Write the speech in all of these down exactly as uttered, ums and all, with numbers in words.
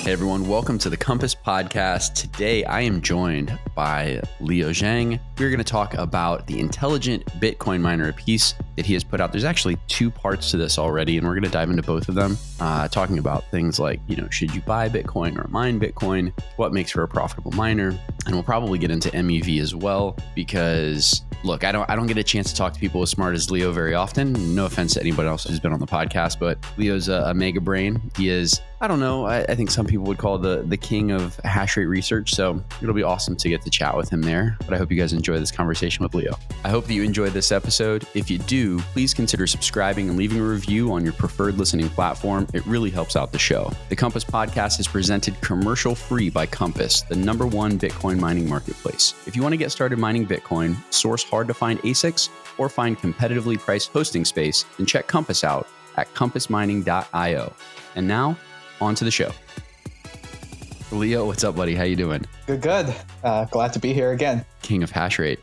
Hey everyone, welcome to the Compass Podcast. Today I am joined by Leo Zhang. We're going to talk about the Intelligent Bitcoin Miner, a piece that he has put out. There's actually two parts to this already, and we're going to dive into both of them, uh, talking about things like, you know, should you buy Bitcoin or mine Bitcoin? What makes for a profitable miner? And we'll probably get into M E V as well, because look, I don't I don't get a chance to talk to people as smart as Leo very often. No offense to anybody else who's been on the podcast, but Leo's a, a mega brain. He is, I don't know, I, I think some people would call the the king of hash rate research. So it'll be awesome to get to chat with him there. But I hope you guys enjoy this conversation with Leo. I hope that you enjoyed this episode. If you do, please consider subscribing and leaving a review on your preferred listening platform. It really helps out the show. The Compass Podcast is presented commercial free by Compass, the number one Bitcoin mining marketplace. If you want to get started mining Bitcoin, source hard to find A S I Cs, or find competitively priced hosting space, then check Compass out at compass mining dot io. And now, on to the show. Leo, what's up, buddy? How you doing? Good, good. Uh, glad to be here again. King of hash rate.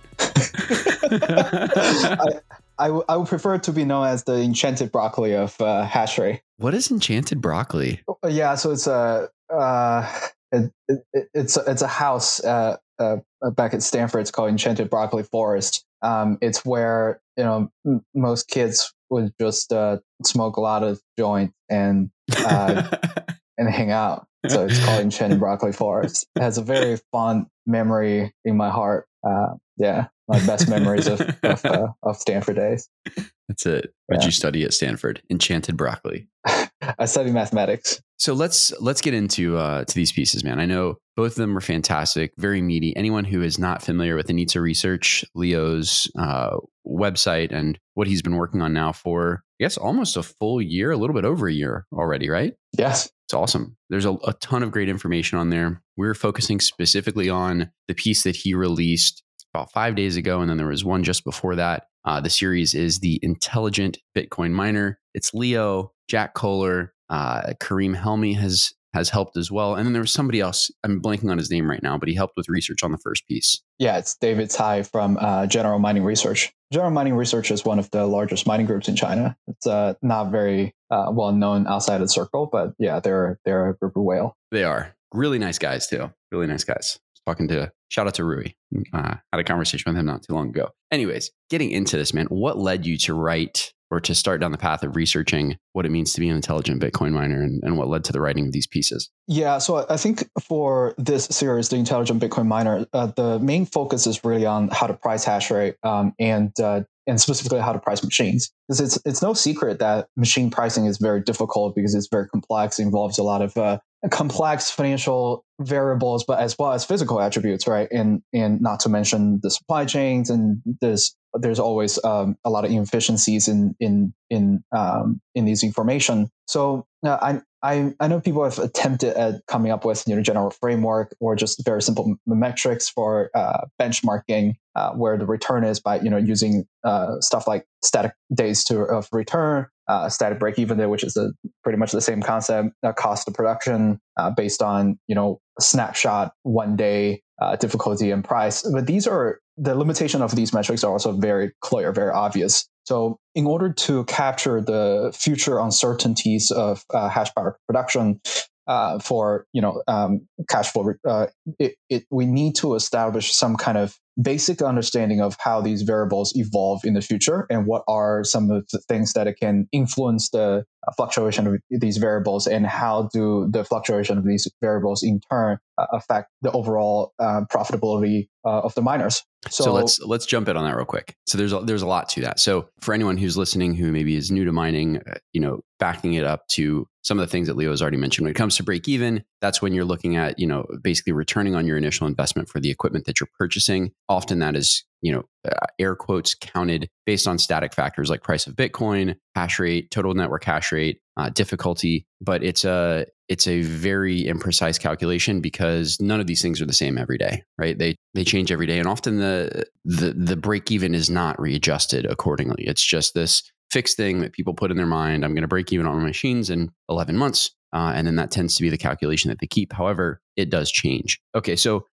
I, I, w- I would prefer to be known as the enchanted broccoli of uh, hash rate. What is enchanted broccoli? Yeah, so it's a uh, it, it, it's a, it's a house uh, uh, back at Stanford. It's called Enchanted Broccoli Forest. Um, it's where you know m- most kids would just uh, smoke a lot of joints and uh, and hang out. So it's called Enchanted Broccoli Forest. It has a very fond memory in my heart. Uh, yeah, my best memories of of, uh, of Stanford days. That's it. What did Yeah. you study at Stanford? Enchanted broccoli. I studied mathematics. So let's let's get into uh, to these pieces, man. I know both of them are fantastic, very meaty. Anyone who is not familiar with Anitsa Research, Leo's uh, website, and what he's been working on now for, I guess, almost a full year, a little bit over a year already, right? Yes. It's awesome. There's a, a ton of great information on there. We're focusing specifically on the piece that he released about five days ago, and then there was one just before that. Uh, the series is the Intelligent Bitcoin Miner. It's Leo, Jack Kohler, uh, Kareem Helmy has has helped as well, and then there was somebody else. I'm blanking on his name right now, but he helped with research on the first piece. Yeah, it's David Tsai from uh, General Mining Research. General Mining Research is one of the largest mining groups in China. It's uh, not very uh, well known outside of the circle, but yeah, they're they're a group of whale. They are really nice guys too. Really nice guys. Talking to shout out to Rui. Uh, had a conversation with him not too long ago. Anyways, getting into this, man, what led you to write or to start down the path of researching what it means to be an intelligent Bitcoin miner, and, and what led to the writing of these pieces? Yeah, so I think for this series, the Intelligent Bitcoin Miner, uh, the main focus is really on how to price hash rate um, and uh, and specifically how to price machines. Because it's it's no secret that machine pricing is very difficult because it's very complex. It involves a lot of uh, complex financial variables, but as well as physical attributes, right? And and not to mention the supply chains, and there's there's always um, a lot of inefficiencies in in in um, in these information. So uh, I. I, I know people have attempted at coming up with you know general framework or just very simple metrics for uh, benchmarking uh, where the return is by you know using uh, stuff like static days to of return, uh, static break even day, which is a, pretty much the same concept, uh, cost of production uh, based on you know snapshot one day uh, difficulty and price. But these are the limitation of these metrics are also very clear, very obvious. So in order to capture the future uncertainties of uh, hash power production uh, for you know um, cash flow, uh, it, it, we need to establish some kind of basic understanding of how these variables evolve in the future and what are some of the things that it can influence the uh, fluctuation of these variables, and how do the fluctuation of these variables in turn uh, affect the overall uh, profitability uh, of the miners. So, so let's let's jump in on that real quick. So there's a, there's a lot to that. So for anyone who's listening who maybe is new to mining, uh, you know, backing it up to some of the things that Leo has already mentioned. When it comes to break even, that's when you're looking at, you know, basically returning on your initial investment for the equipment that you're purchasing. Often that is, you know, uh, air quotes counted based on static factors like price of Bitcoin, hash rate, total network hash rate, uh, difficulty. But it's a it's a very imprecise calculation because none of these things are the same every day, right? They they change every day, and often the the the break even is not readjusted accordingly. It's just this fixed thing that people put in their mind. I'm going to break even on my machines in eleven months. Uh, and then that tends to be the calculation that they keep. However, it does change. Okay, so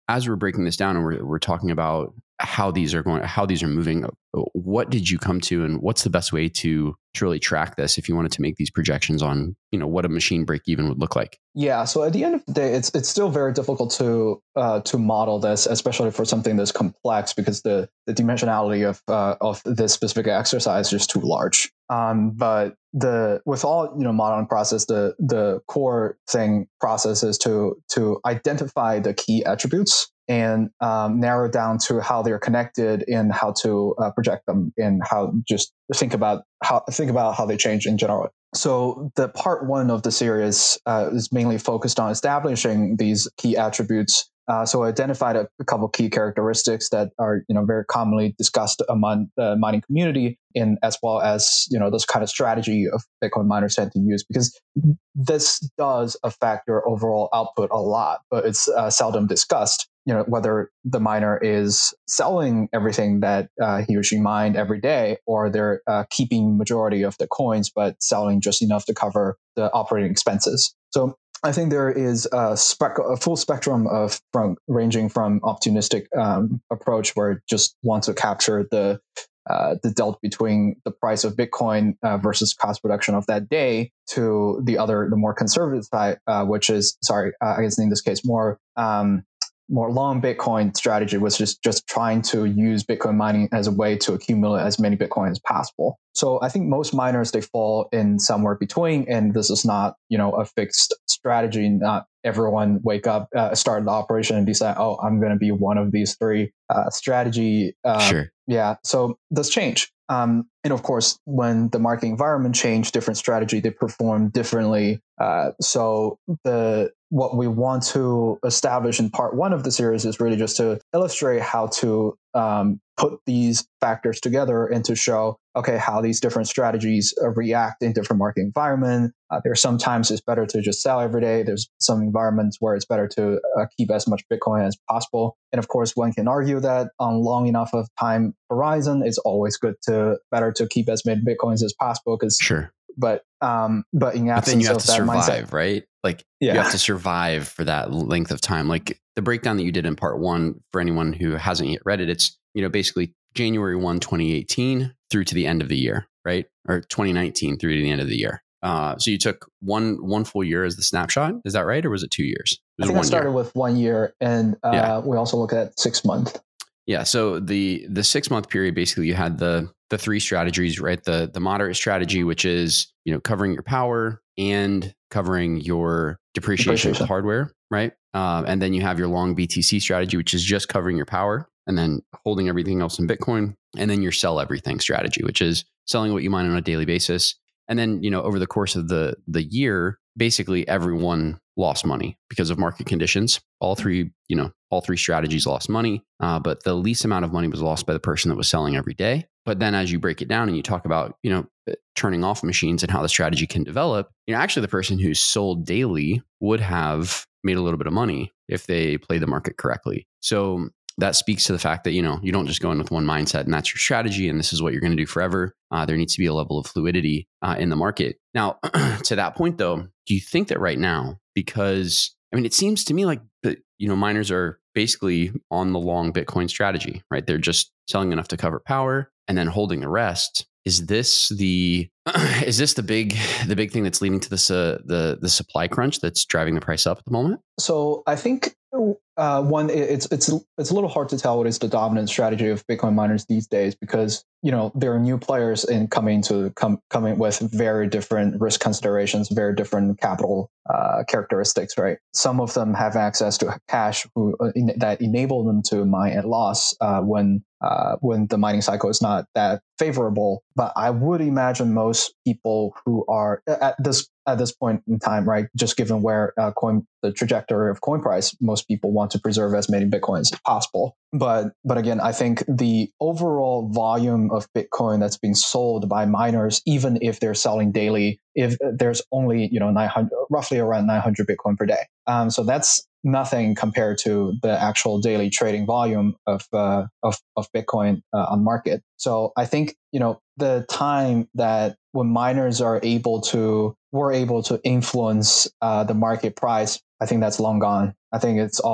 as we're breaking this down and we're, we're talking about how these are going, how these are moving, what did you come to, and what's the best way to truly track this if you wanted to make these projections on, you know, what a machine break even would look like? Yeah, so at the end of the day, it's it's still very difficult to uh, to model this, especially for something that's complex, because the, the dimensionality of uh, of this specific exercise is just too large. Um, but the with all you know modeling process, the the core thing process is to to identify the key attributes and um, narrow down to how they're connected and how to uh, project them, and how just think about how think about how they change in general. So the part one of the series uh, is mainly focused on establishing these key attributes. Uh, so I identified a, a couple key characteristics that are, you know, very commonly discussed among the mining community, and as well as, you know, this kind of strategy of Bitcoin miners tend to use, because this does affect your overall output a lot, but it's uh, seldom discussed. You know, whether the miner is selling everything that uh, he or she mined every day, or they're uh, keeping majority of the coins but selling just enough to cover the operating expenses. So I think there is a, spec- a full spectrum of from ranging from opportunistic um, approach, where it just wants to capture the uh, the delta between the price of Bitcoin uh, versus cost production of that day, to the other, the more conservative side, uh, which is sorry, uh, I guess in this case more. Um, more long Bitcoin strategy, was just, just trying to use Bitcoin mining as a way to accumulate as many Bitcoin as possible. So I think most miners, they fall in somewhere between, and this is not, you know, a fixed strategy. Not everyone wake up, uh, start the operation and decide, oh, I'm going to be one of these three uh, strategy. Uh, sure. Yeah. So this change. Um, and of course, when the market environment changed, different strategy, they perform differently. Uh, so the what we want to establish in part one of the series is really just to illustrate how to um, put these factors together and to show, okay, how these different strategies uh, react in different market environment. Uh, there's sometimes it's better to just sell every day. There's some environments where it's better to uh, keep as much Bitcoin as possible. And of course, one can argue that on long enough of time horizon, it's always good to better to keep as many Bitcoins as possible. Because sure. But um, but in absence but then you have of to that survive, mindset, right? Like yeah. you have to survive for that length of time. Like the breakdown that you did in part one, for anyone who hasn't yet read it, it's, you know, basically January first, twenty eighteen through to the end of the year, right? Or twenty nineteen through to the end of the year. Uh, so you took one one full year as the snapshot. Is that right? Or was it two years? It was I think one I started year. with one year, and uh, yeah. we also look at six months. Yeah. So the the six month period, basically you had the the three strategies, right? The the moderate strategy, which is, you know, covering your power and covering your depreciation, depreciation. of the hardware, right? Um, and then you have your long B T C strategy, which is just covering your power and then holding everything else in Bitcoin. And then your sell everything strategy, which is selling what you mine on a daily basis. And then, you know, over the course of the the year, basically everyone lost money because of market conditions. All three, you know, all three strategies lost money, uh, but the least amount of money was lost by the person that was selling every day. But then as you break it down and you talk about, you know, turning off machines and how the strategy can develop, you know, actually the person who sold daily would have made a little bit of money if they play the market correctly. So that speaks to the fact that, you know, you don't just go in with one mindset and that's your strategy and this is what you're going to do forever. Uh, there needs to be a level of fluidity uh, in the market. Now, to that point, though, do you think that right now, because, I mean, it seems to me like, the, you know, miners are basically on the long Bitcoin strategy, right? They're just selling enough to cover power and then holding the rest. Is this the is this the big the big thing that's leading to this uh, the the supply crunch that's driving the price up at the moment? So I think uh, one it's it's it's a little hard to tell what is the dominant strategy of Bitcoin miners these days, because, you know, there are new players in coming to come coming with very different risk considerations, very different capital uh, characteristics, right? Some of them have access to cash who, uh, in, that enable them to mine at loss uh, when uh, when the mining cycle is not that favorable. But I would imagine most people who are at this at this point in time, right, just given where uh, coin the trajectory of coin price, most people want to preserve as many Bitcoins as possible. But but again, I think the overall volume of Bitcoin that's being sold by miners, even if they're selling daily, if there's only, you know, nine hundred, roughly around nine hundred Bitcoin per day. Um, so that's nothing compared to the actual daily trading volume of uh, of, of Bitcoin uh, on market. So I think, you know, the time that when miners are able to were able to influence uh, the market price, I think that's long gone. I think it's all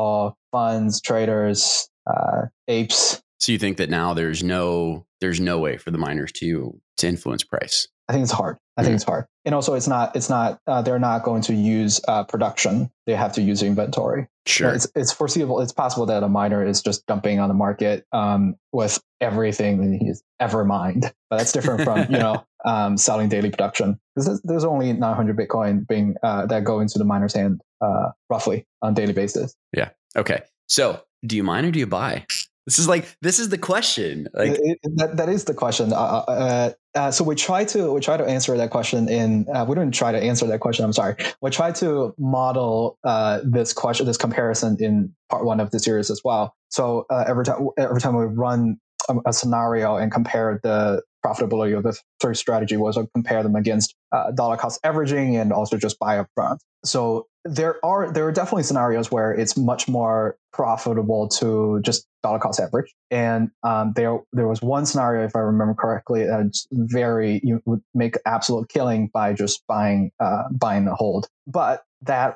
funds, traders, uh, apes. So you think that now there's no there's no way for the miners to to influence price? I think it's hard. I think mm-hmm. it's hard. And also it's not, it's not, uh, they're not going to use uh, production. They have to use inventory. Sure. It's, it's foreseeable. It's possible that a miner is just dumping on the market um, with everything that he's ever mined. But that's different from, you know, um, selling daily production. Because there's only nine hundred Bitcoin being uh, that go into the miner's hand uh, roughly on a daily basis. Yeah. Okay. So do you mine or do you buy? This is like, this is the question. Like it, it, that, that is the question. Uh, uh, uh, so we try to, we try to answer that question in, uh, we didn't try to answer that question. I'm sorry. We try to model uh, this question, this comparison in part one of the series as well. So uh, every time, every time we run a, a scenario and compare the profitability of the third strategy, was to compare them against uh, dollar cost averaging and also just buy upfront. So there are there are definitely scenarios where it's much more profitable to just dollar cost average. And um, there there was one scenario, if I remember correctly, that's very you would make absolute killing by just buying uh, buying the hold. But that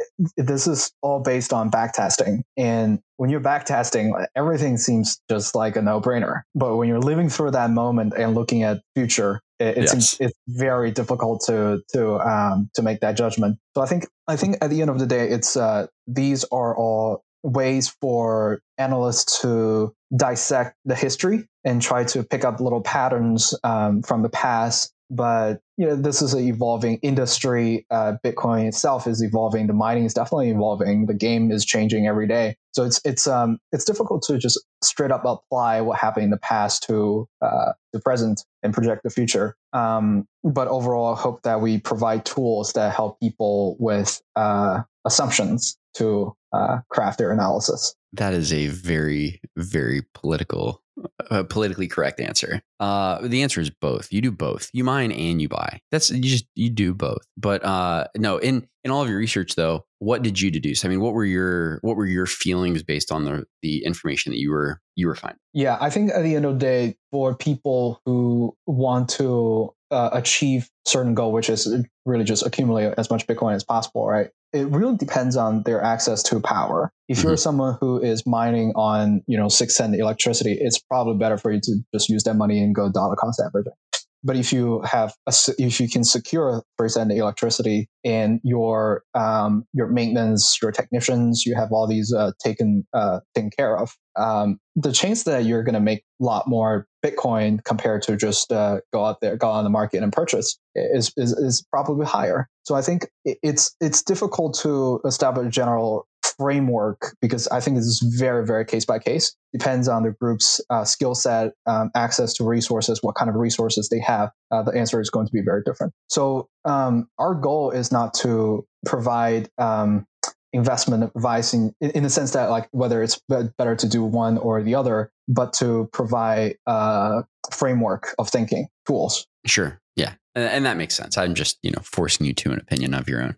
this is all based on backtesting, and when you're backtesting, everything seems just like a no-brainer. But when you're living through that moment and looking at future, it, it yes. seems it's very difficult to to um, to make that judgment. So I think I think at the end of the day, it's uh, these are all ways for analysts to dissect the history and try to pick up little patterns um, from the past. But you know, this is an evolving industry. Uh, Bitcoin itself is evolving. The mining is definitely evolving. The game is changing every day. So it's it's um it's difficult to just straight up apply what happened in the past to uh, the present and project the future. Um, but overall, I hope that we provide tools that help people with uh, assumptions to uh, craft their analysis. That is a very, very political, uh, politically correct answer. Uh, the answer is both. You do both. You mine and you buy. That's you just you do both. But uh, no, in in all of your research though, what did you deduce? I mean, what were your what were your feelings based on the the information that you were you were finding? Yeah, I think at the end of the day, for people who want to uh, achieve certain goal, which is really just accumulate as much Bitcoin as possible, right? It really depends on their access to power. If mm-hmm. you're someone who is mining on, you know, six cent electricity, it's probably better for you to just use that money and go dollar cost averaging. But if you have, a, if you can secure three cent electricity and your um, your maintenance, your technicians, you have all these uh, taken uh, taken care of, um, the chance that you're going to make a lot more Bitcoin compared to just uh, go out there, go on the market and purchase is, is is probably higher. So I think it's it's difficult to establish a general framework because I think it's very, very case by case. Depends on the group's uh, skill set, um, access to resources, what kind of resources they have. Uh, the answer is going to be very different. So um, our goal is not to provide um, investment advice in, in the sense that like whether it's better to do one or the other, but to provide a framework of thinking, tools. Sure. Yeah. And, and that makes sense. I'm just, you know, forcing you to an opinion of your own.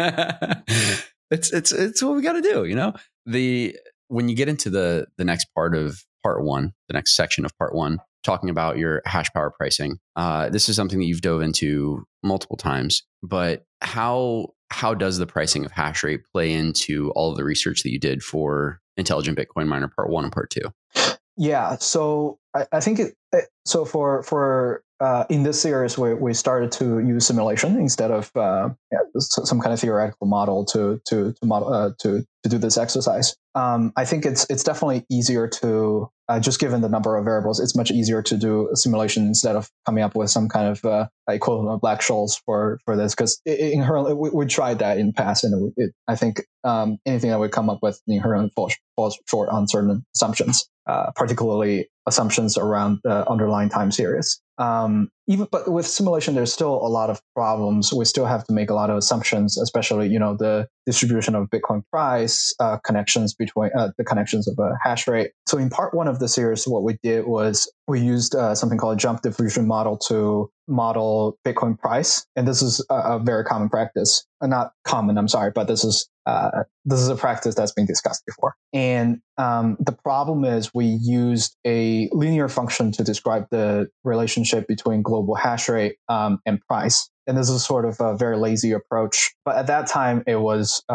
It's it's it's what we got to do, you know. The when you get into the the next part of part one, the next section of part one, talking about your hash power pricing. Uh, this is something that you've dove into multiple times. But how how does the pricing of hash rate play into all of the research that you did for Intelligent Bitcoin Miner Part One and Part Two? Yeah, so I, I think it. So for for uh, in this series, we we started to use simulation instead of uh, yeah, some kind of theoretical model to to to model uh, to to do this exercise. Um, I think it's it's definitely easier to uh, just given the number of variables, it's much easier to do a simulation instead of coming up with some kind of uh, equivalent of Black-Scholes for for this. Because inherently, we, we tried that in the past, and it, I think um, anything that would come up with inherently falls, falls short on certain assumptions, uh, particularly assumptions around the underlying time series. Um, even but with simulation, there's still a lot of problems. We still have to make a lot of assumptions, especially you know the distribution of Bitcoin price, uh, connections between uh, the connections of a hash rate. So in part one of the series, what we did was we used uh, something called a jump diffusion model to model Bitcoin price, and this is a, a very common practice. Uh, not common, I'm sorry, but this is uh, this is a practice that's been discussed before. And um, the problem is we used a linear function to describe the relationship between global hash rate um, and price. And this is sort of a very lazy approach. But at that time, it was uh,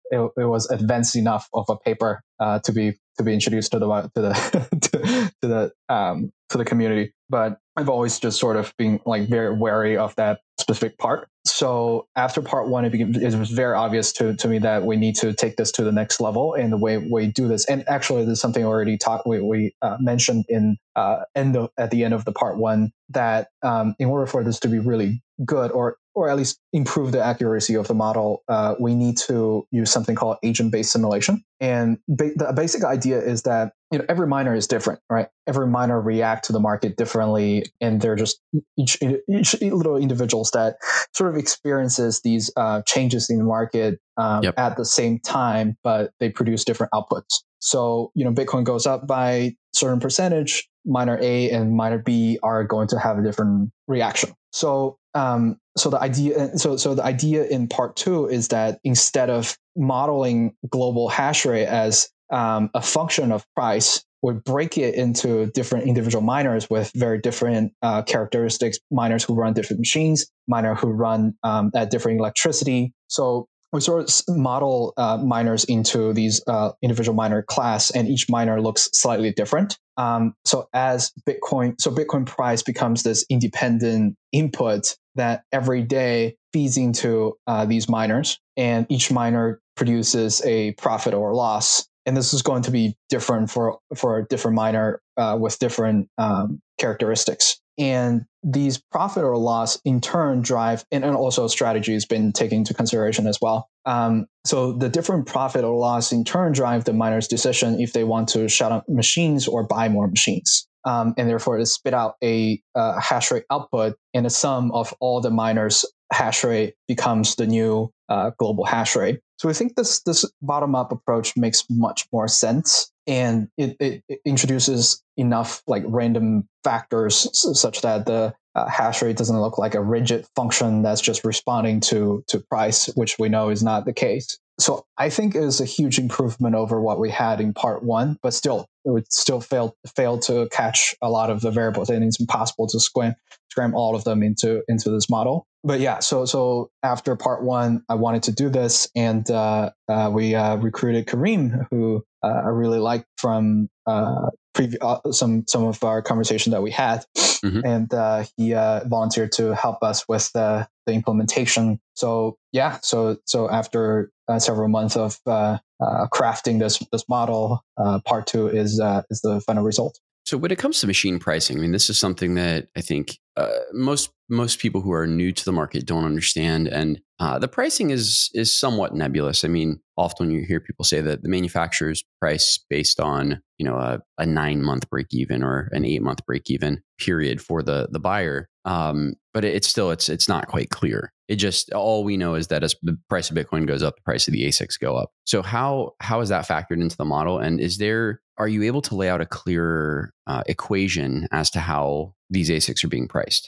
it, it was advanced enough of a paper uh, to be to be introduced to the to the to, to the um, to the community. But I've always just sort of been like very wary of that specific part. So after part one, it, became, it was very obvious to, to me that we need to take this to the next level. And the way we do this, and actually, there's something already talked we, we uh, mentioned in uh, end of, at the end of the part one, that um, in order for this to be really good, or or at least improve the accuracy of the model, uh, we need to use something called agent-based simulation. And ba- the basic idea is that you know every miner is different, right? Every miner react to the market differently, and they're just each, each little individuals that sort of experiences these uh, changes in the market um, yep. at the same time, but they produce different outputs. So you know, Bitcoin goes up by a certain percentage. Miner A and miner B are going to have a different reaction. So um, so the idea so so the idea in part two is that instead of modeling global hash rate as um, a function of price, we break it into different individual miners with very different uh, characteristics. Miners who run different machines, miners who run um, at different electricity. So we sort of model uh, miners into these uh, individual miner class, and each miner looks slightly different. Um, so as Bitcoin, so Bitcoin price becomes this independent input that every day feeds into uh, these miners, and each miner produces a profit or loss. And this is going to be different for for a different miner uh, with different um, characteristics. And these profit or loss in turn drive, and, and also strategy has been taken into consideration as well. Um, so the different profit or loss in turn drive the miner's decision if they want to shut up machines or buy more machines. Um, and therefore it spit out a uh, hash rate output, and the sum of all the miners' hash rate becomes the new uh, global hash rate. So I think this this bottom-up approach makes much more sense, and it, it, it introduces enough like random factors such that the uh, hash rate doesn't look like a rigid function that's just responding to to price, which we know is not the case. So I think it is a huge improvement over what we had in part one, but still, it would still fail fail to catch a lot of the variables, and it's impossible to scram scram all of them into into this model. But yeah, so so after part one, I wanted to do this, and uh, uh, we uh, recruited Kareem, who uh, I really liked from uh, previ- uh, some some of our conversation that we had, mm-hmm. and uh, he uh, volunteered to help us with the the implementation. So yeah, so so after uh, several months of uh, uh, crafting this this model, uh, part two is uh, is the final result. So when it comes to machine pricing, I mean, this is something that I think uh, most most people who are new to the market don't understand, and uh, the pricing is is somewhat nebulous. I mean, often you hear people say that the manufacturer's price based on you know a, a nine month break even or an eight month break even period for the the buyer, um, but it's still it's it's not quite clear. It just all we know is that as the price of Bitcoin goes up, the price of the A SICs go up. So how how is that factored into the model, and is there are you able to lay out a clearer uh, equation as to how these A SICs are being priced?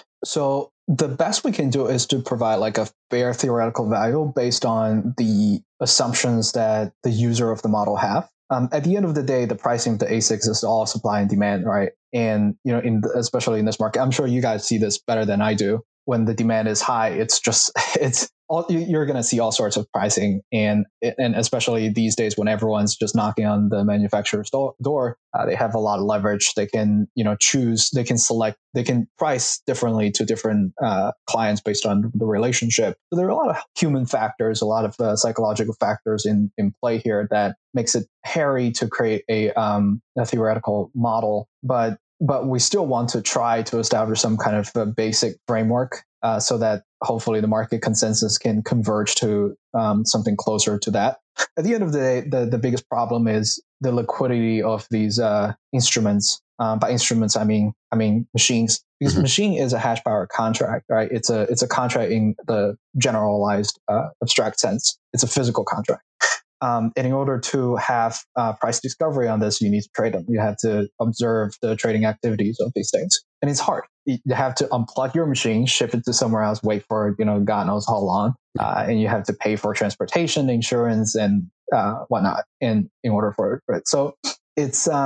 So the best we can do is to provide like a fair theoretical value based on the assumptions that the user of the model have. Um, at the end of the day, the pricing of the A SICs is all supply and demand, right? And you know, in the, especially in this market, I'm sure you guys see this better than I do. When the demand is high, it's just it's all you're going to see all sorts of pricing, and and especially these days when everyone's just knocking on the manufacturer's door, door uh, they have a lot of leverage. They can you know choose, they can select, they can price differently to different uh, clients based on the relationship. So there are a lot of human factors, a lot of uh, psychological factors in in play here that makes it hairy to create a um, a theoretical model, but. But we still want to try to establish some kind of a basic framework uh, so that hopefully the market consensus can converge to um, something closer to that. At the end of the day, the, the biggest problem is the liquidity of these uh, instruments. Um, by instruments, I mean I mean machines, because mm-hmm. machine is a hash power contract, right? It's a it's a contract in the generalized uh, abstract sense. It's a physical contract. Um, and in order to have uh, price discovery on this, you need to trade them. You have to observe the trading activities of these things. And it's hard. You have to unplug your machine, ship it to somewhere else, wait for, you know, God knows how long. Uh, and you have to pay for transportation, insurance, and uh, whatnot in, in order for it. So it's um,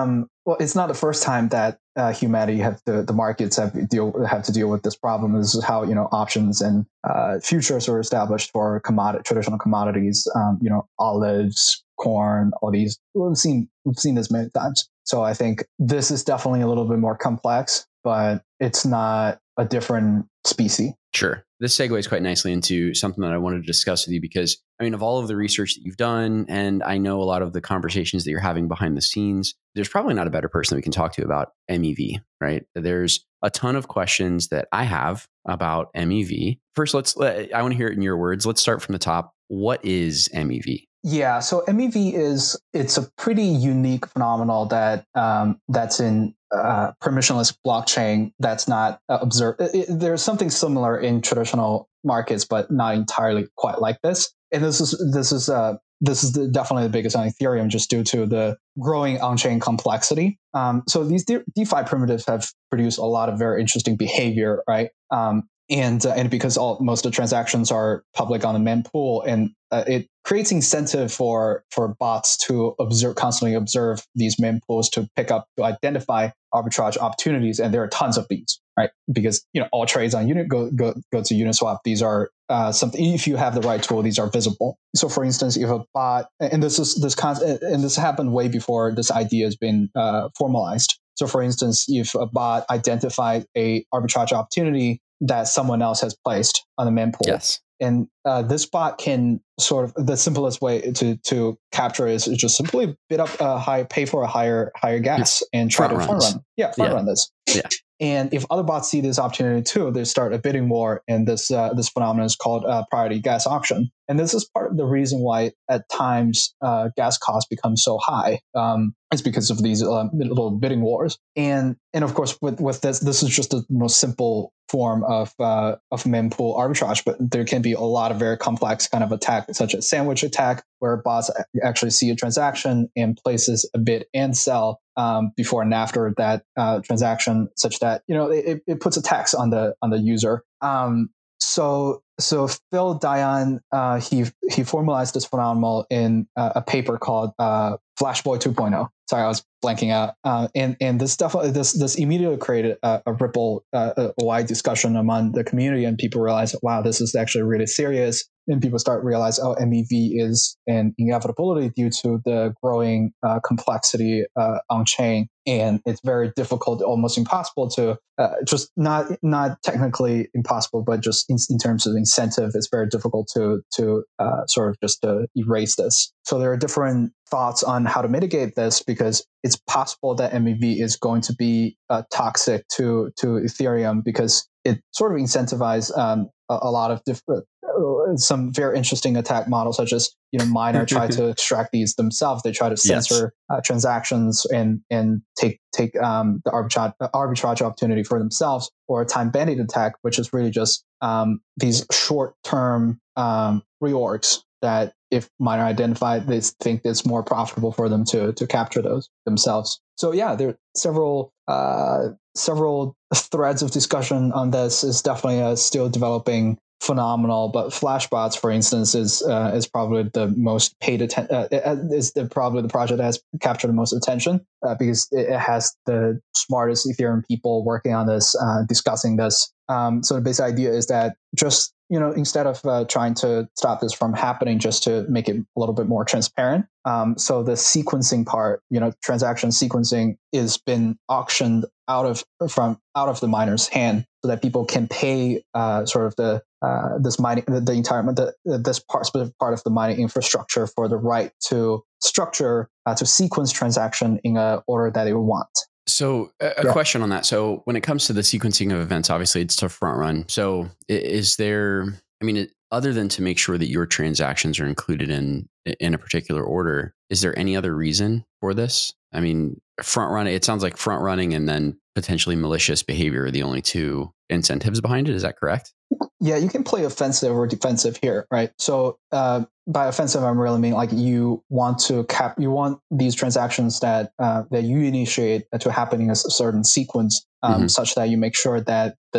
well, it's not the first time that uh, humanity have to, the markets have deal have to deal with this problem. This is how, you know, options and uh, futures were established for commodity traditional commodities. Um, you know, olives, corn, all these. We've seen we've seen this many times. So I think this is definitely a little bit more complex, but it's not a different species. Sure. This segues quite nicely into something that I wanted to discuss with you because, I mean, of all of the research that you've done, and I know a lot of the conversations that you're having behind the scenes, there's probably not a better person that we can talk to about M E V, right? There's a ton of questions that I have about M E V. First, let's, I want to hear it in your words. Let's start from the top. What is M E V? Yeah, so M E V is it's a pretty unique phenomenon that um, that's in uh, permissionless blockchain that's not uh, observed. It, it, there's something similar in traditional markets, but not entirely quite like this. And this is this is uh, this is the, definitely the biggest on Ethereum, just due to the growing on-chain complexity. Um, so these De- DeFi primitives have produced a lot of very interesting behavior, right? Um, And uh, and because all most of the transactions are public on the mempool, and uh, it creates incentive for for bots to observe constantly observe these mempools to pick up to identify arbitrage opportunities, and there are tons of these, right? Because you know all trades on unit go go go to Uniswap. These are uh, something if you have the right tool, these are visible. So for instance, if a bot, and this is this con- and this happened way before this idea has been uh, formalized. So for instance, if a bot identified a arbitrage opportunity that someone else has placed on the mempool. Yes. And uh, this bot can sort of, the simplest way to to capture is just simply bid up a high, pay for a higher higher gas and try Front to front runs. run. Yeah, front Yeah. run this. Yeah. And if other bots see this opportunity too, they start a bidding war, and this uh, this phenomenon is called uh, priority gas auction. And this is part of the reason why at times uh, gas costs become so high. Um, it's because of these uh, little bidding wars. And and of course, with with this, this is just the most simple form of uh, of mempool arbitrage, but there can be a lot of very complex kind of attack, such as sandwich attack, where bots actually see a transaction and places a bid and sell um, before and after that uh, transaction, such that you know it, it puts a tax on the on the user. Um, so so Phil Dion uh, he he formalized this phenomenon in uh, a paper called uh, Flashboy two point oh. Sorry, I was blanking out. Uh, and and this definitely this this immediately created a, a ripple, uh, a wide discussion among the community, and people realize, wow, this is actually really serious. And people start to realize, oh, M E V is an inevitability due to the growing uh, complexity uh, on chain, and it's very difficult, almost impossible to uh, just not not technically impossible, but just in, in terms of incentive, it's very difficult to to uh, sort of just to erase this. So there are different thoughts on how to mitigate this, because it's possible that M E V is going to be uh, toxic to to Ethereum, because it sort of incentivizes um, a, a lot of different uh, some very interesting attack models, such as you know miner try to extract these themselves. They try to censor yes. uh, transactions and and take take um, the arbitrage arbitrage opportunity for themselves, or a time bandit attack, which is really just um, these short term um, reorgs that if miner identified, they think it's more profitable for them to to capture those themselves. So yeah, there are several uh, several threads of discussion on this. Is definitely a still developing phenomenal, but Flashbots, for instance, is uh, is probably the most paid attention. Uh, is the probably the project that has captured the most attention uh, because it has the smartest Ethereum people working on this, uh, discussing this. Um, so the basic idea is that just you know instead of uh, trying to stop this from happening, just to make it a little bit more transparent. Um, so the sequencing part, you know, transaction sequencing, is been auctioned out of from out of the miner's hand, so that people can pay uh, sort of the uh, this mining the, the entire the, this part specific part of the mining infrastructure for the right to structure uh, to sequence transaction in a order that they want. So a, a yeah. question on that. So when it comes to the sequencing of events, obviously it's to front run. So is there, I mean, it, other than to make sure that your transactions are included in in a particular order, is there any other reason for this? I mean, front running, it sounds like front running and then potentially malicious behavior are the only two incentives behind it. Is that correct? Yeah, you can play offensive or defensive here, right? So uh, by offensive, I'm really mean like you want to cap, you want these transactions that uh, that you initiate to happen in a certain sequence, um, mm-hmm. such that you make sure that this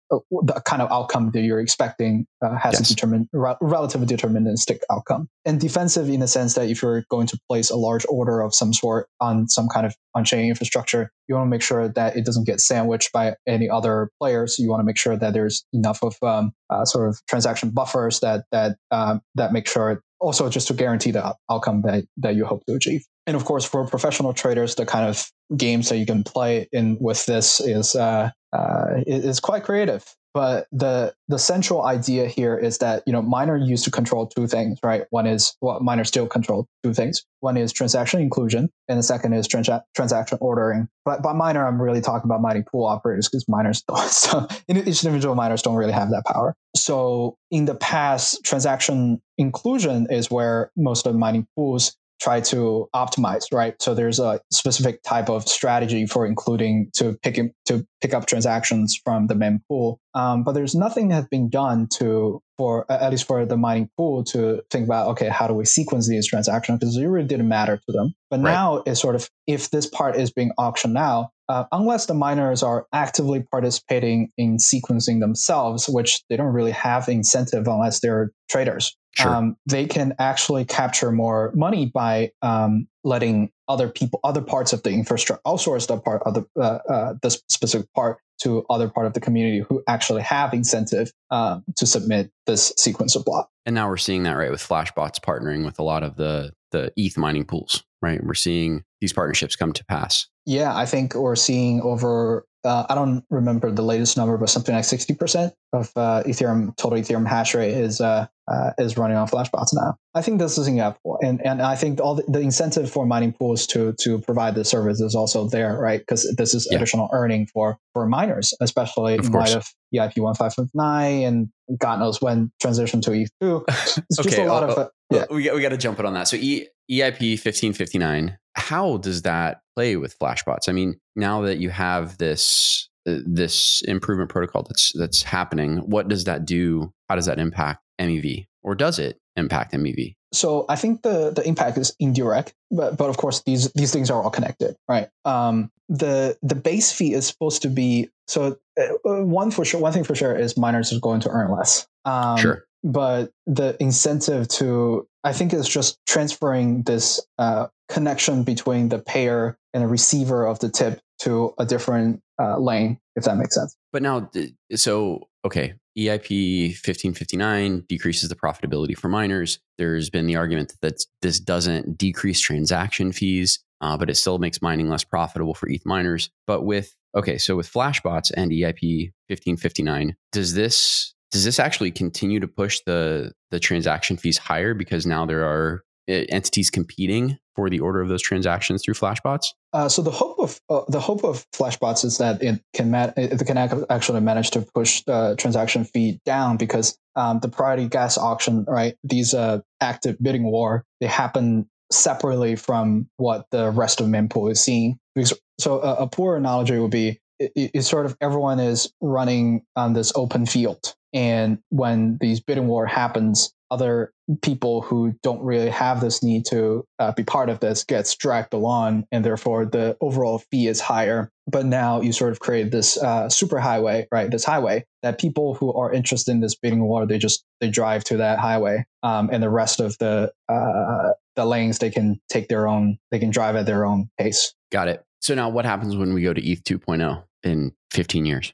the kind of outcome that you're expecting uh, has yes. a determined, re- relatively deterministic outcome. And defensive in the sense that if you're going to place a large order of some sort on some kind of on-chain infrastructure, you want to make sure that it doesn't get sandwiched by any other players. You want to make sure that there's enough of um, uh, sort of transaction buffers that that um, that make sure also just to guarantee the outcome that, that you hope to achieve. And of course, for professional traders, the kind of games that you can play in with this is uh, uh, is quite creative. But the the central idea here is that, you know, miner used to control two things, right? One is, well, miners still control two things. One is transaction inclusion, and the second is trans- transaction ordering. But by miner, I'm really talking about mining pool operators, because miners don't, so each individual miners don't really have that power. So in the past, transaction inclusion is where most of the mining pools try to optimize, right? So there's a specific type of strategy for including to pick in, to pick up transactions from the main pool. Um, but there's nothing that's been done to, for at least for the mining pool, to think about, okay, how do we sequence these transactions? Because it really didn't matter to them. But right. now it's sort of, if this part is being auctioned out, uh, unless the miners are actively participating in sequencing themselves, which they don't really have incentive unless they're traders. Sure. Um, they can actually capture more money by um, letting other people, other parts of the infrastructure, outsource the part of the uh, uh, this specific part to other part of the community who actually have incentive um, to submit this sequence of block. And now we're seeing that, right, with Flashbots partnering with a lot of the the E T H mining pools, right? We're seeing these partnerships come to pass. Yeah, I think we're seeing over, uh, I don't remember the latest number, but something like sixty percent of uh, Ethereum, total Ethereum hash rate is uh, uh, is running on Flashbots now. I think this is inevitable. And and I think all the, the incentive for mining pools to to provide the service is also there, right? Because this is yeah. additional earning for, for miners, especially of in course. light of E I P fifteen fifty-nine and God knows when transition to E T H two. It's okay, just a lot oh, of... oh, Uh, yeah. We got, we got to jump it on that. So e, EIP fifteen fifty-nine, how does that play with Flashbots? I mean, now that you have this uh, this improvement protocol that's that's happening, what does that do? How does that impact M E V? Or does it impact M E V? So I think the, the impact is indirect, but but of course these these things are all connected, right? Um, the the base fee is supposed to be, so uh, one for sure. One thing for sure is miners are going to earn less. Um, sure. But the incentive to, I think, is just transferring this uh, connection between the payer and the receiver of the tip to a different uh, lane, if that makes sense. But now, so, okay, E I P fifteen fifty-nine decreases the profitability for miners. There's been the argument that this doesn't decrease transaction fees, uh, but it still makes mining less profitable for E T H miners. But with, okay, so with Flashbots and E I P fifteen fifty-nine, does this... Does this actually continue to push the the transaction fees higher because now there are entities competing for the order of those transactions through Flashbots? Uh, so the hope of uh, the hope of Flashbots is that it can ma- it can actually manage to push the transaction fee down, because um, the priority gas auction, right? These uh, active bidding war, they happen separately from what the rest of mempool is seeing. Because, so a, a poor analogy would be it, it's sort of everyone is running on this open field. And when these bidding war happens, other people who don't really have this need to uh, be part of this gets dragged along, and therefore the overall fee is higher. But now you sort of create this uh, super highway, right? This highway that people who are interested in this bidding war, they just they drive to that highway, um, and the rest of the uh, the lanes they can take their own, they can drive at their own pace. Got it. So now what happens when we go to E T H two point oh in fifteen years?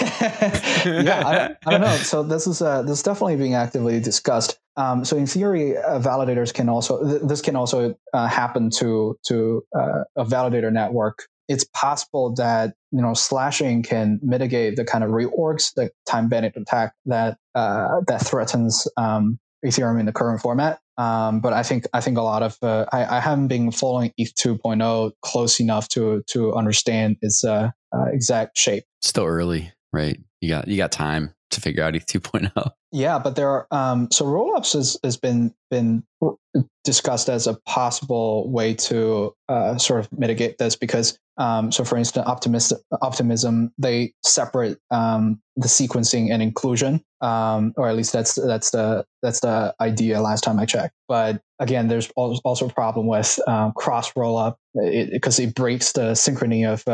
yeah, I don't, I don't know. So this is uh, this is definitely being actively discussed. Um, so in theory, uh, validators can also th- this can also uh, happen to to uh, a validator network. It's possible that, you know, slashing can mitigate the kind of reorgs, the time bending attack that uh, that threatens um, Ethereum in the current format. Um, but I think I think a lot of uh, I, I haven't been following E T H two point oh close enough to to understand its uh, uh, exact shape. Still early, right? You got you got time to figure out E T H two point oh. Yeah, but there are um, so rollups has has been been discussed as a possible way to uh, sort of mitigate this, because um, so for instance, optimist, optimism, they separate um, the sequencing and inclusion, um, or at least that's that's the that's the idea last time I checked. But again, there's also a problem with um, cross rollup, because it, it breaks the synchrony of uh,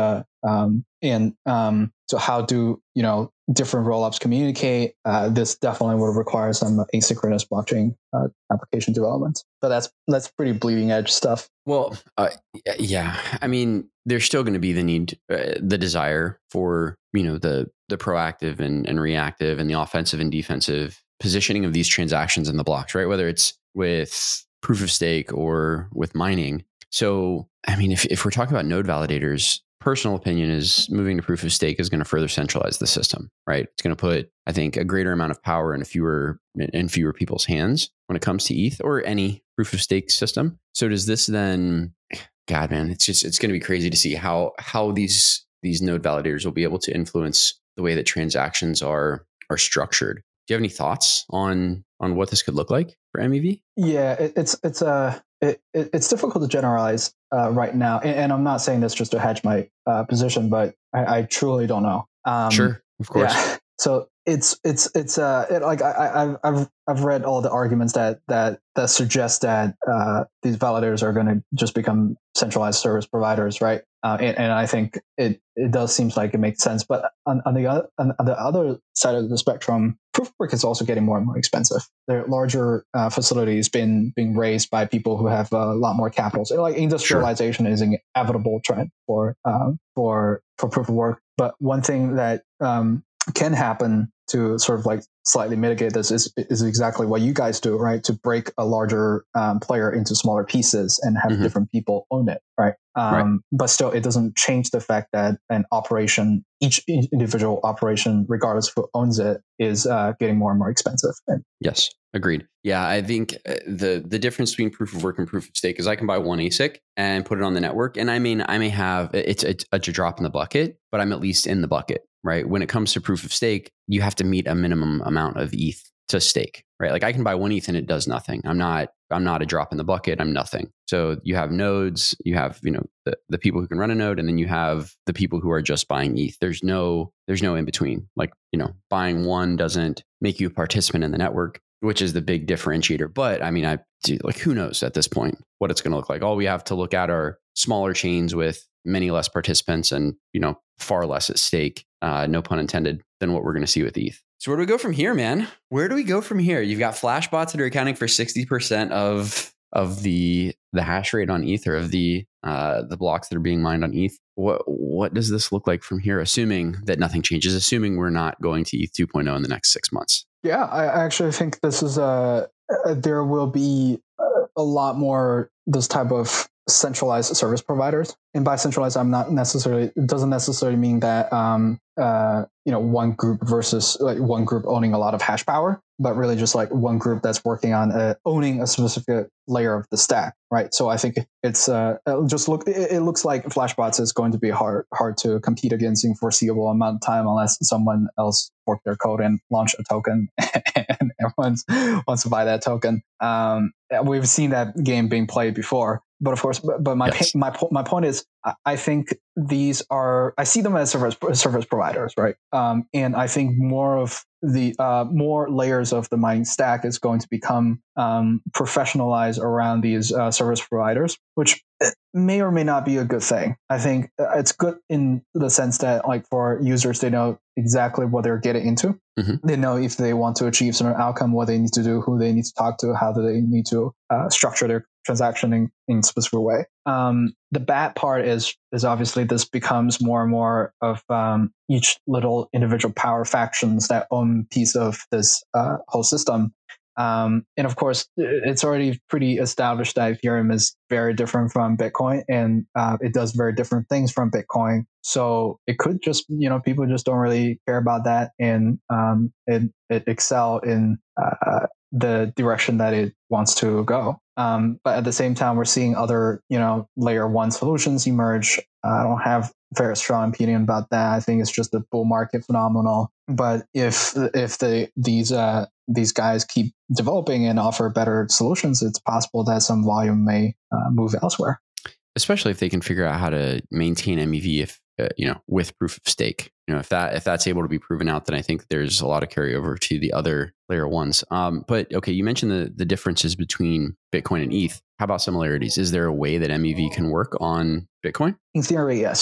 Um, and um, so how do, you know, different rollups communicate? Uh, this definitely would require some asynchronous blockchain uh, application development. But that's that's pretty bleeding edge stuff. Well, uh, yeah, I mean, there's still going to be the need, uh, the desire for, you know, the the proactive and, and reactive and the offensive and defensive positioning of these transactions in the blocks, right? Whether it's with proof of stake or with mining. So, I mean, if, if we're talking about node validators, personal opinion is moving to proof of stake is going to further centralize the system, right? It's going to put, I think, a greater amount of power in fewer in fewer people's hands when it comes to E T H or any proof of stake system. So does this then, God, man, it's just, it's going to be crazy to see how, how these, these node validators will be able to influence the way that transactions are, are structured. Do you have any thoughts on, on what this could look like for M E V? Yeah, it, it's, it's a, it, it, it's difficult to generalize uh, right now. And, and I'm not saying this just to hedge my uh, position, but I, I truly don't know. Um, sure. Of course. Yeah. So it's it's it's uh it, like I, I I've I've read all the arguments that that that suggest that uh, these validators are going to just become centralized service providers, right? Uh, and, and I think it it does seem like it makes sense. But on, on the other on the other side of the spectrum, proof of work is also getting more and more expensive. There are larger uh, facilities been being raised by people who have a lot more capital. So like industrialization sure. is an inevitable trend for um, for for proof of work. But one thing that um, can happen to sort of like slightly mitigate this is is exactly what you guys do, right? To break a larger um, player into smaller pieces and have mm-hmm. different people own it, right? Um, right? But still, it doesn't change the fact that an operation, each individual operation, regardless of who owns it, is uh, getting more and more expensive. And yes, agreed. Yeah, I think the the difference between proof of work and proof of stake is I can buy one A S I C and put it on the network, and I mean I may have it's a, a drop in the bucket, but I'm at least in the bucket. Right. When it comes to proof of stake, you have to meet a minimum amount of E T H to stake, right? Like I can buy one E T H and it does nothing. I'm not, I'm not a drop in the bucket. I'm nothing. So you have nodes, you have, you know, the, the people who can run a node, and then you have the people who are just buying E T H. There's no, there's no in between. Like, you know, buying one doesn't make you a participant in the network, which is the big differentiator. But I mean, I like, who knows at this point what it's going to look like? All we have to look at are smaller chains with many less participants and, you know, far less at stake, uh, no pun intended, than what we're going to see with E T H. So where do we go from here, man? Where do we go from here? You've got flash bots that are accounting for sixty percent of of the the hash rate on E T H, or of the uh, the blocks that are being mined on E T H. What what does this look like from here, assuming that nothing changes, assuming we're not going to E T H two point oh in the next six months? Yeah, I actually think this is a, uh, there will be a lot more this type of centralized service providers. And by centralized, I'm not necessarily, it doesn't necessarily mean that, um, uh, you know, one group versus like one group owning a lot of hash power, but really just like one group that's working on uh, owning a specific layer of the stack, right? So I think it's uh, just look, it, it looks like Flashbots is going to be hard, hard to compete against in foreseeable amount of time unless someone else fork their code and launch a token and everyone wants to buy that token. Um, we've seen that game being played before. But of course, but, but my yes. my my point is, I think these are, I see them as service service providers, right? Um, and I think more of the uh, more layers of the mining stack is going to become um, professionalized around these uh, service providers, which may or may not be a good thing. I think it's good in the sense that, like, for users, they know exactly what they're getting into. Mm-hmm. They know if they want to achieve some outcome, what they need to do, who they need to talk to, how do they need to uh, structure their transaction in, in a specific way. Um, the bad part is is obviously this becomes more and more of um, each little individual power factions that own piece of this uh, whole system. Um, and of course, it's already pretty established that Ethereum is very different from Bitcoin, and uh, it does very different things from Bitcoin. So it could just, you know, people just don't really care about that, and um, it, it excel in uh, the direction that it wants to go. Um, but at the same time, we're seeing other, you know, layer one solutions emerge. Uh, I don't have a very strong opinion about that. I think it's just a bull market phenomenon. But if if the these uh, these guys keep developing and offer better solutions, it's possible that some volume may uh, move elsewhere. Especially if they can figure out how to maintain M E V, if uh, you know, with proof of stake. You know, if that if that's able to be proven out, then I think there's a lot of carryover to the other layer ones. Um, but okay, you mentioned the the differences between Bitcoin and E T H. How about similarities? Is there a way that M E V can work on Bitcoin? In theory, yes.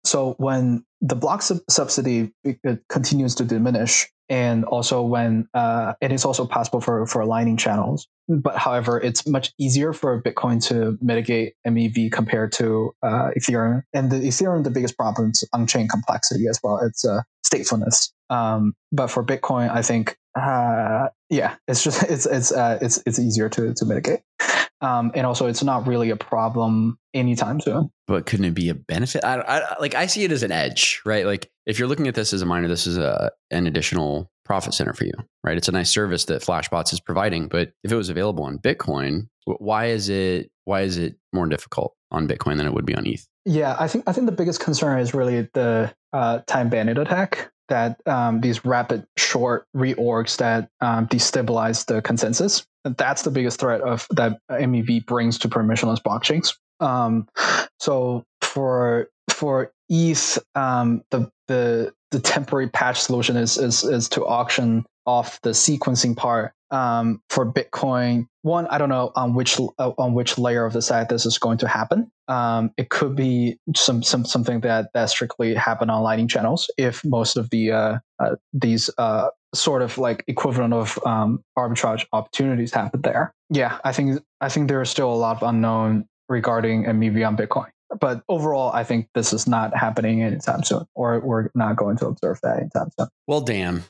so when the block sub- subsidy continues to diminish, and also when uh, it is also possible for, for aligning channels. But however, it's much easier for Bitcoin to mitigate M E V compared to uh, Ethereum. And the Ethereum, the biggest problem is on-chain complexity as well. It's uh, statefulness. Um, but for Bitcoin, I think, uh, yeah, it's just it's it's uh, it's it's easier to to mitigate. Um, and also, it's not really a problem anytime soon. But couldn't it be a benefit? I, I like I see it as an edge, right? Like if you're looking at this as a miner, this is a an additional profit center for you, right? It's a nice service that Flashbots is providing. But if it was available on Bitcoin, why is it why is it more difficult on Bitcoin than it would be on E T H? Yeah, I think I think the biggest concern is really the uh, time bandit attack. That um, these rapid short reorgs that um, destabilize the consensus. And that's the biggest threat of that M E V brings to permissionless blockchains. Um, so for for E T H, um, the the the temporary patch solution is is is to auction off the sequencing part. Um, for Bitcoin, one, I don't know on which uh, on which layer of the stack this is going to happen. Um, it could be some some something that that strictly happen on Lightning channels if most of the uh, uh, these uh, sort of like equivalent of um, arbitrage opportunities happen there. Yeah, I think I think there is still a lot of unknown regarding M E V on Bitcoin. But overall, I think this is not happening anytime soon, or we're not going to observe that anytime soon. Well, damn.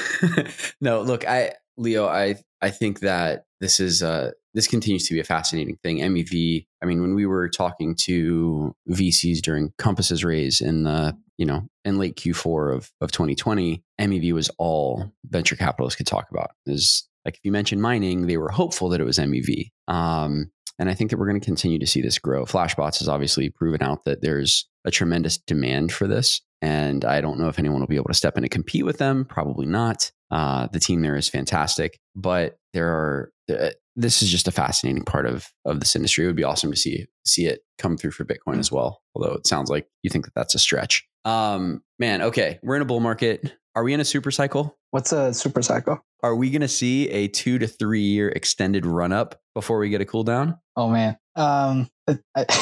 No, look, I Leo, I I think that this is uh this continues to be a fascinating thing. M E V. I mean, when we were talking to V Cs during Compass's raise in the you know in late Q four of of twenty twenty, M E V was all venture capitalists could talk about. Is like if you mentioned mining, they were hopeful that it was M E V. Um, and I think that we're going to continue to see this grow. Flashbots has obviously proven out that there's a tremendous demand for this. And I don't know if anyone will be able to step in and compete with them. Probably not. Uh, the team there is fantastic, but there are. Uh, this is just a fascinating part of of this industry. It would be awesome to see see it come through for Bitcoin as well. Although it sounds like you think that that's a stretch. Um, man, okay, we're in a bull market. Are we in a super cycle? What's a super cycle? Are we going to see a two to three year extended run up before we get a cool down? Oh man, um, I,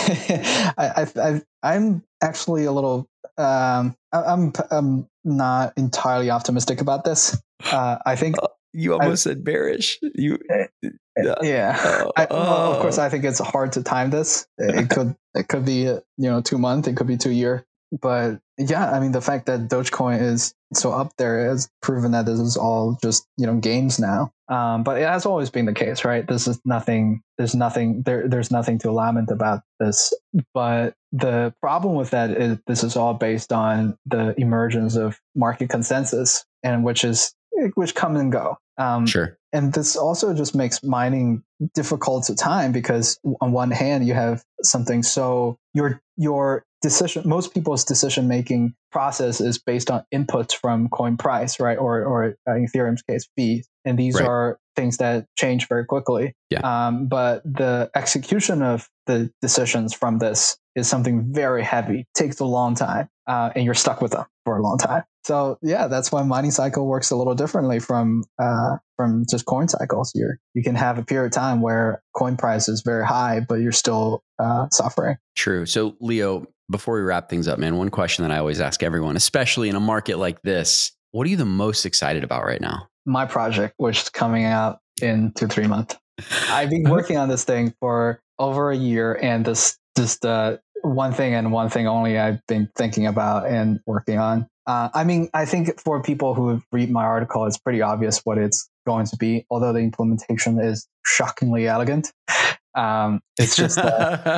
I, I, I, I'm actually a little. Um, I, I'm I'm not entirely optimistic about this. Uh, I think uh, you almost I, said bearish. You, uh, yeah. Uh, I, well, of course, I think it's hard to time this. It could it could be you know two month. It could be two year. But yeah, I mean, the fact that Dogecoin is so up there has proven that this is all just, you know, games now. Um, but it has always been the case, right? This is nothing, there's nothing, there, there's nothing to lament about this. But the problem with that is this is all based on the emergence of market consensus, and which is, which come and go. Um, sure. And this also just makes mining difficult to time because on one hand, you have something so your, your, decision most people's decision making process is based on inputs from coin price, right, or or uh, in Ethereum's case fees, and these right. are things that change very quickly. Yeah. Um, but the execution of the decisions from this is something very heavy, takes a long time, uh, and you're stuck with them for a long time. So yeah, that's why mining cycle works a little differently from uh, from just coin cycles. You you can have a period of time where coin price is very high, but you're still uh, suffering. True. So Leo, before we wrap things up, man, one question that I always ask everyone, especially in a market like this, what are you the most excited about right now? My project, which is coming out in two, three months. I've been working on this thing for over a year, and this just uh, one thing and one thing only I've been thinking about and working on. Uh, I mean, I think for people who read my article, it's pretty obvious what it's going to be, although the implementation is shockingly elegant. Um, it's just uh,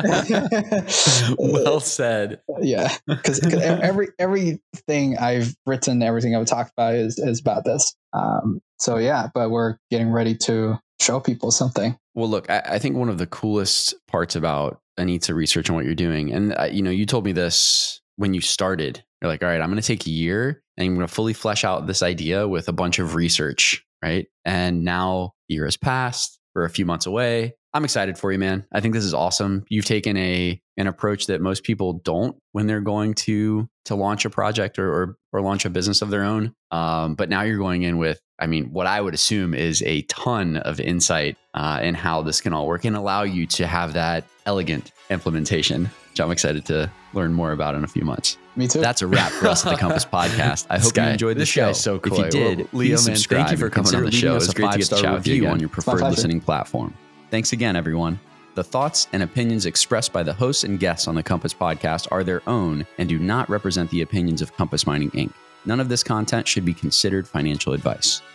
well said. Yeah, because every everything I've written, everything I've talked about is is about this. Um, so yeah, but we're getting ready to show people something. Well, look, I, I think one of the coolest parts about Anita research and what you're doing, and uh, you know, you told me this when you started. You're like, all right, I'm going to take a year and I'm going to fully flesh out this idea with a bunch of research, right? And now a year has passed. We're a few months away. I'm excited for you, man. I think this is awesome. You've taken a an approach that most people don't when they're going to to launch a project or or, or launch a business of their own. Um, but now you're going in with, I mean, what I would assume is a ton of insight uh, in how this can all work and allow you to have that elegant implementation. which I'm excited to learn more about in a few months. Me too. That's a wrap for us at the Compass Podcast. I hope guy, you enjoyed the this show. guy's so cool. If you did, Well, please Leo, man, subscribe. thank you for and comment coming on the leaving show. us It's a great to get to five-star chat with you review on your preferred pleasure. listening platform. Thanks again, everyone. The thoughts and opinions expressed by the hosts and guests on the Compass Podcast are their own and do not represent the opinions of Compass Mining Incorporated. None of this content should be considered financial advice.